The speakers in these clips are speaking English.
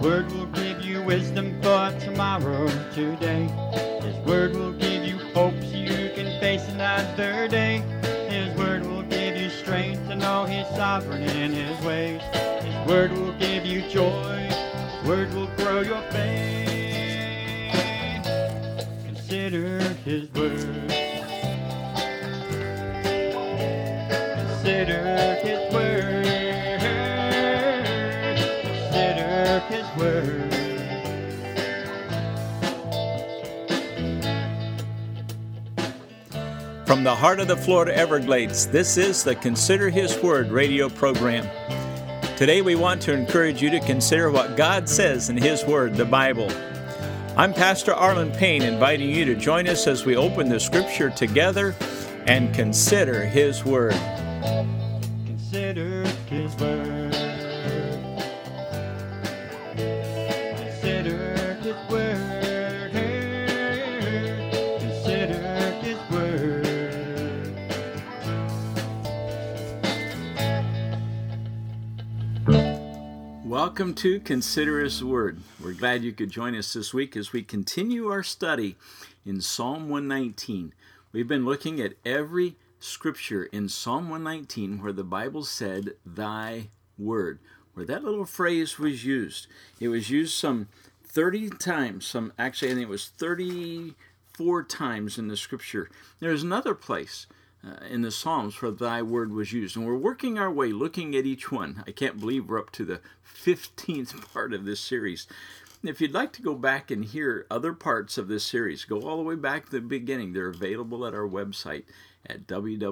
Word will give you wisdom for tomorrow, today. His Word will give you hope so you can face another day. His Word will give you strength to know He's sovereign in His ways. His Word will give you joy. His Word will grow your faith. Consider His Word. Consider His Word. Consider His Word. From the heart of the Florida Everglades, this is the Consider His Word radio program. Today we want to encourage you to consider what God says in His Word, the Bible. I'm Pastor Arlen Payne, inviting you to join us as we open the Scripture together and consider His Word. Consider His Word. Consider His Word. Consider His Word. Welcome to Consider His Word. We're glad you could join us this week as we continue our study in Psalm 119. We've been looking at every scripture in Psalm 119 where the Bible said, Thy Word, where that little phrase was used. It was used some 30 times, I think it was 34 times in the scripture. There's another place in the Psalms where Thy Word was used. And we're working our way, looking at each one. I can't believe we're up to the 15th part of this series. If you'd like to go back and hear other parts of this series, go all the way back to the beginning. They're available at our website at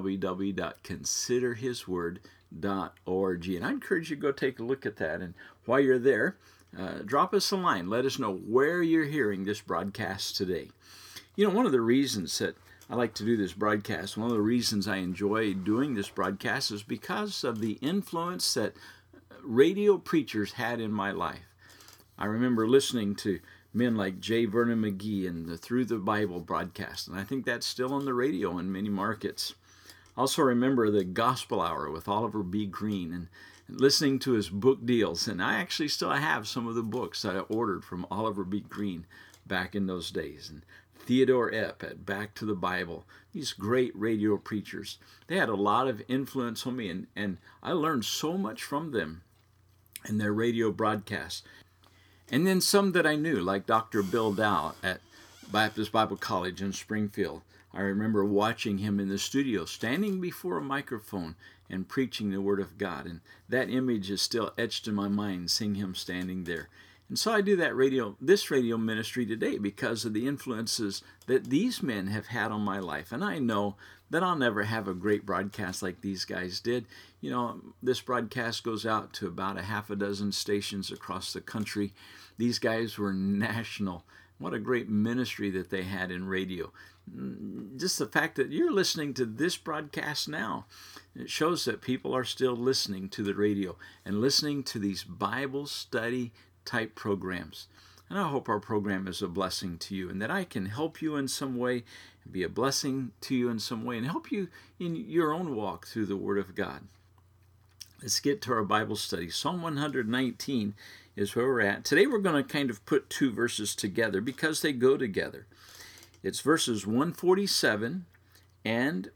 www.considerhisword.org. And I encourage you to go take a look at that. And while you're there, drop us a line. Let us know where you're hearing this broadcast today. You know, one of the reasons that I like to do this broadcast, one of the reasons I enjoy doing this broadcast is because of the influence that radio preachers had in my life. I remember listening to men like J. Vernon McGee and the Through the Bible broadcast, and I think that's still on the radio in many markets. I also remember the Gospel Hour with Oliver B. Green and listening to his book deals, and I actually still have some of the books that I ordered from Oliver B. Green back in those days. And Theodore Epp at Back to the Bible, these great radio preachers. They had a lot of influence on me, and I learned so much from them in their radio broadcasts. And then some that I knew, like Dr. Bill Dow at Baptist Bible College in Springfield. I remember watching him in the studio, standing before a microphone and preaching the Word of God. And that image is still etched in my mind, seeing him standing there. And so I do this radio ministry today because of the influences that these men have had on my life. And I know that I'll never have a great broadcast like these guys did. You know, this broadcast goes out to about a half a dozen stations across the country. These guys were national. What a great ministry that they had in radio. Just the fact that you're listening to this broadcast now, it shows that people are still listening to the radio and listening to these Bible study type programs. And I hope our program is a blessing to you and that I can help you in some way, be a blessing to you in some way, and help you in your own walk through the Word of God. Let's get to our Bible study. Psalm 119 is where we're at. Today we're going to kind of put two verses together because they go together. It's verses 147 and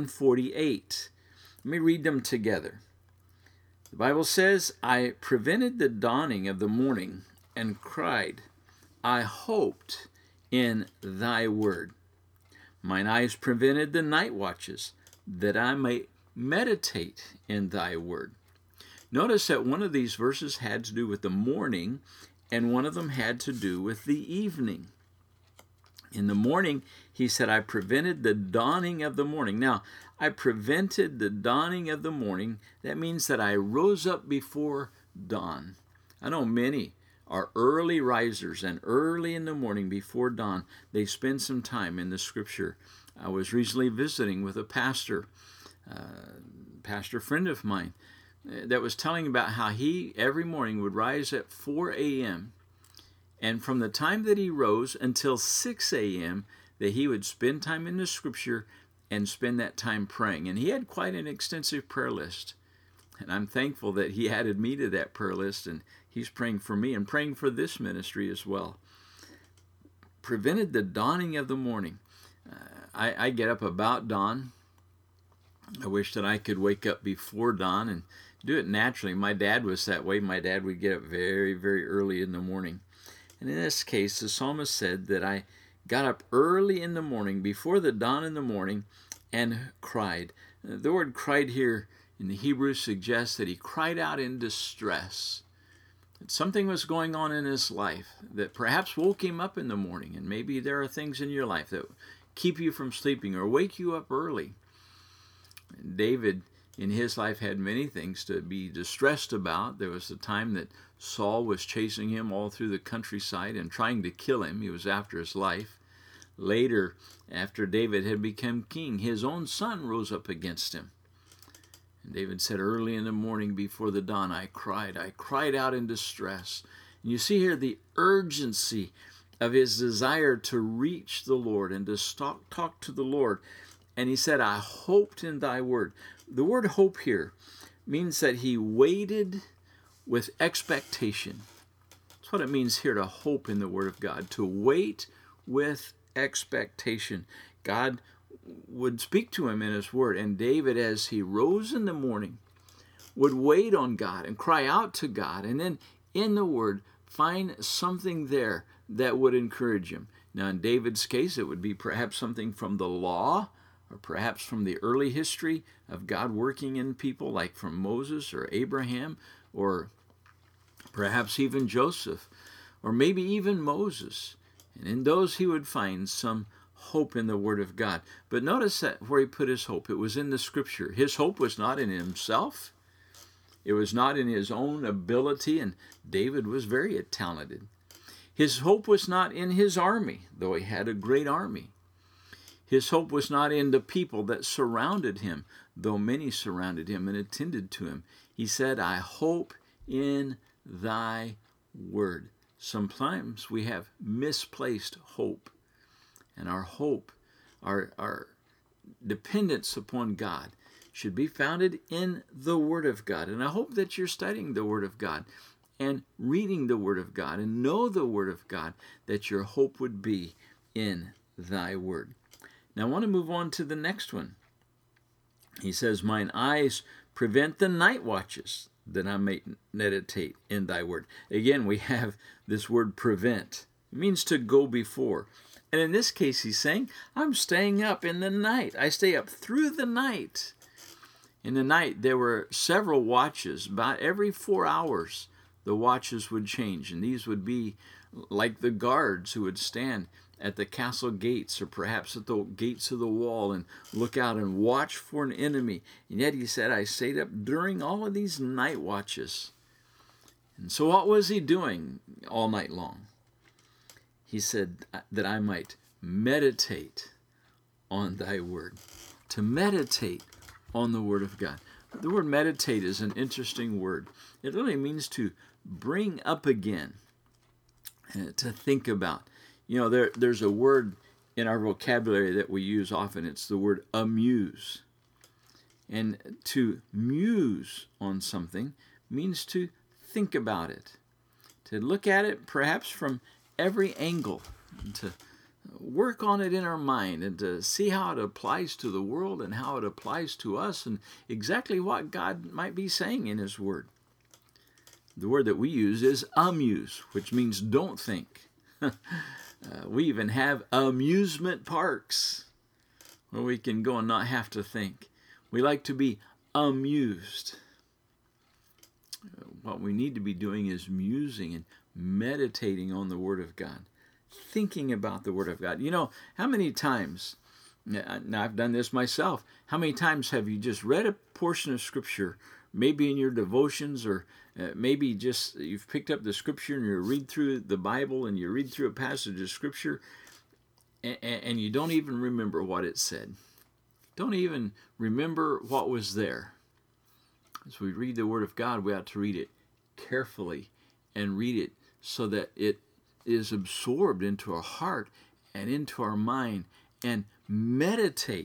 148. Let me read them together. The Bible says, I prevented the dawning of the morning and cried, I hoped in Thy Word. Mine eyes prevented the night watches, that I may meditate in Thy Word. Notice that one of these verses had to do with the morning, and one of them had to do with the evening. In the morning, he said, I prevented the dawning of the morning. Now, I prevented the dawning of the morning. That means that I rose up before dawn. I know many are early risers, and early in the morning before dawn, they spend some time in the Scripture. I was recently visiting with a pastor friend of mine, that was telling about how he every morning would rise at 4 a.m., and from the time that he rose until 6 a.m., that he would spend time in the Scripture and spend that time praying. And he had quite an extensive prayer list. And I'm thankful that he added me to that prayer list, and he's praying for me and praying for this ministry as well. Prevented the dawning of the morning. I get up about dawn. I wish that I could wake up before dawn and do it naturally. My dad was that way. My dad would get up very, very early in the morning. And in this case, the psalmist said that I got up early in the morning, before the dawn in the morning, and cried. The word cried here in the Hebrew suggests that he cried out in distress. That something was going on in his life that perhaps woke him up in the morning. And maybe there are things in your life that keep you from sleeping or wake you up early. David, in his life, had many things to be distressed about. There was a time that Saul was chasing him all through the countryside and trying to kill him. He was after his life. Later, after David had become king, his own son rose up against him. And David said, early in the morning before the dawn, I cried out in distress. And you see here the urgency of his desire to reach the Lord and to talk to the Lord. And he said, I hoped in thy word. The word hope here means that he waited with expectation. That's what it means here, to hope in the word of God, to wait with expectation. God would speak to him in his word, and David, as he rose in the morning, would wait on God and cry out to God, and then in the word find something there that would encourage him. Now, in David's case, it would be perhaps something from the law, or perhaps from the early history of God working in people, like from Moses or Abraham, or perhaps even Joseph, or maybe even Moses. And in those he would find some hope in the Word of God. But notice that where he put his hope, it was in the Scripture. His hope was not in himself. It was not in his own ability, and David was very talented. His hope was not in his army, though he had a great army. His hope was not in the people that surrounded him, though many surrounded him and attended to him. He said, I hope in thy word. Sometimes we have misplaced hope. And our hope, our dependence upon God, should be founded in the Word of God. And I hope that you're studying the Word of God and reading the Word of God and know the Word of God, that your hope would be in thy word. Now I want to move on to the next one. He says, mine eyes prevent the night watches, that I may meditate in thy word. Again, we have this word prevent. It means to go before. And in this case, he's saying, I'm staying up in the night. I stay up through the night. In the night, there were several watches. About every 4 hours, the watches would change. And these would be like the guards who would stand at the castle gates, or perhaps at the gates of the wall, and look out and watch for an enemy. And yet he said, I stayed up during all of these night watches. And so what was he doing all night long? He said that I might meditate on thy word. To meditate on the word of God. The word meditate is an interesting word. It really means to bring up again, to think about. You know, there's a word in our vocabulary that we use often. It's the word amuse. And to muse on something means to think about it, to look at it perhaps from every angle, and to work on it in our mind, and to see how it applies to the world and how it applies to us, and exactly what God might be saying in his word. The word that we use is amuse, which means don't think. We even have amusement parks where we can go and not have to think. We like to be amused. What we need to be doing is musing and meditating on the Word of God, thinking about the Word of God. You know, how many times, now I've done this myself, how many times have you just read a portion of Scripture, maybe in your devotions, or maybe just you've picked up the Scripture and you read through the Bible and you read through a passage of Scripture and you don't even remember what it said. Don't even remember what was there. As we read the Word of God, we ought to read it carefully and read it so that it is absorbed into our heart and into our mind, and meditate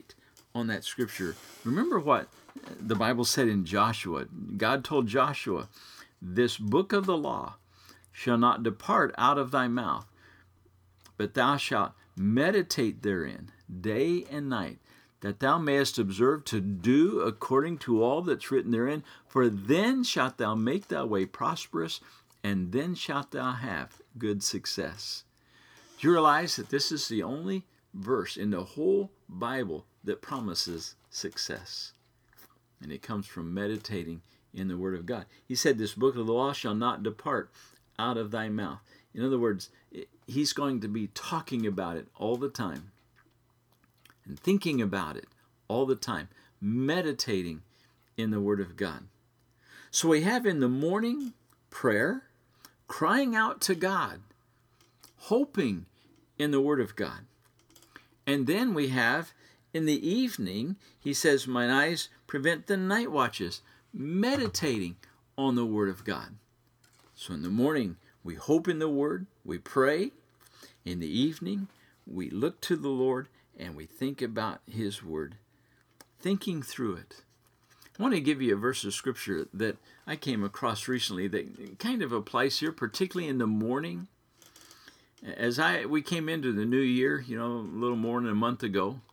on that scripture, remember what the Bible said in Joshua. God told Joshua, "This book of the law shall not depart out of thy mouth, but thou shalt meditate therein day and night, that thou mayest observe to do according to all that's written therein, for then shalt thou make thy way prosperous, and then shalt thou have good success." Do you realize that this is the only verse in the whole Bible that promises success? And it comes from meditating in the Word of God. He said, "This book of the law shall not depart out of thy mouth." In other words, he's going to be talking about it all the time and thinking about it all the time, meditating in the Word of God. So we have in the morning prayer, crying out to God, hoping in the Word of God. And then we have in the evening, he says, "Mine eyes prevent the night watches," meditating on the Word of God. So in the morning, we hope in the Word, we pray. In the evening, we look to the Lord and we think about His Word, thinking through it. I want to give you a verse of Scripture that I came across recently that kind of applies here, particularly in the morning. As we came into the new year, a little more than a month ago,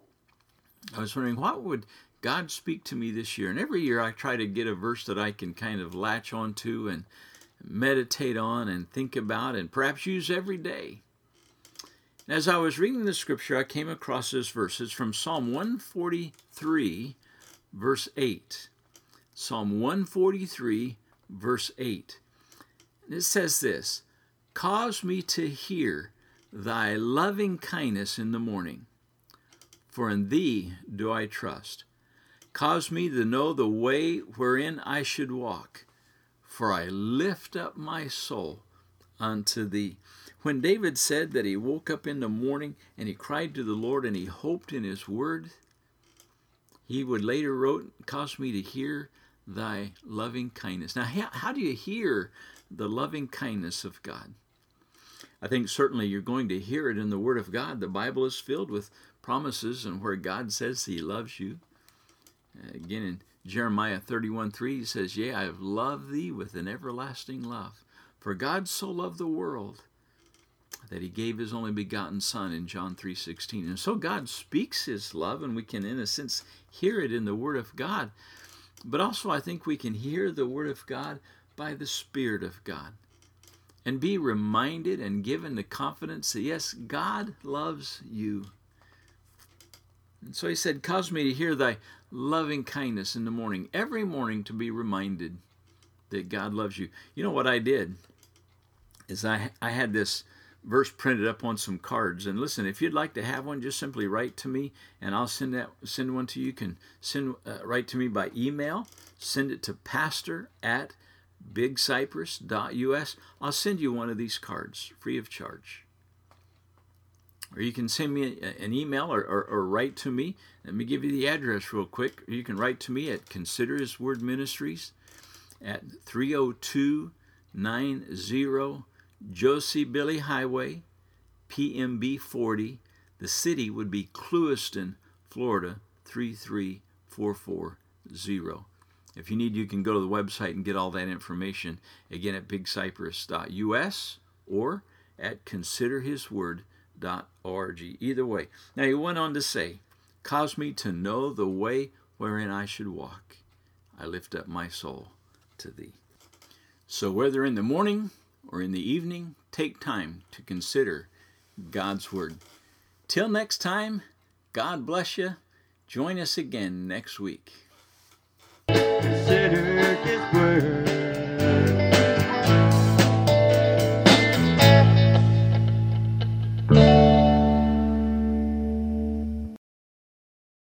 I was wondering, what would God speak to me this year? And every year I try to get a verse that I can kind of latch onto and meditate on and think about and perhaps use every day. And as I was reading the scripture, I came across this verse. It's from Psalm 143, verse 8. Psalm 143, verse 8. And it says this, "Cause me to hear thy loving kindness in the morning, for in thee do I trust. Cause me to know the way wherein I should walk, for I lift up my soul unto thee." When David said that he woke up in the morning and he cried to the Lord and he hoped in his word, he would later wrote, "Cause me to hear thy loving kindness." Now, how do you hear the loving kindness of God? I think certainly you're going to hear it in the Word of God. The Bible is filled with promises and where God says He loves you. Again, in Jeremiah 31:3, He says, "Yea, I have loved thee with an everlasting love. For God so loved the world that He gave His only begotten Son," in John 3:16. And so God speaks His love, and we can, in a sense, hear it in the Word of God. But also I think we can hear the Word of God by the Spirit of God and be reminded and given the confidence that, yes, God loves you. And so He said, "Cause me to hear thy loving kindness in the morning," every morning to be reminded that God loves you. You know what I did is I had this verse printed up on some cards. And listen, if you'd like to have one, just simply write to me and I'll send one to you. You can write to me by email. Send it to pastor@bigcypress.us. I'll send you one of these cards free of charge. Or you can send me an email or write to me. Let me give you the address real quick. You can write to me at Consider His Word Ministries at 30290 Josie Billy Highway, PMB 40. The city would be Clewiston, Florida, 33440. If you need, you can go to the website and get all that information, again, at bigcypress.us or at considerhisword.org. Either way. Now, he went on to say, "Cause me to know the way wherein I should walk. I lift up my soul to thee." So whether in the morning or in the evening, take time to consider God's Word. Till next time, God bless you. Join us again next week. Consider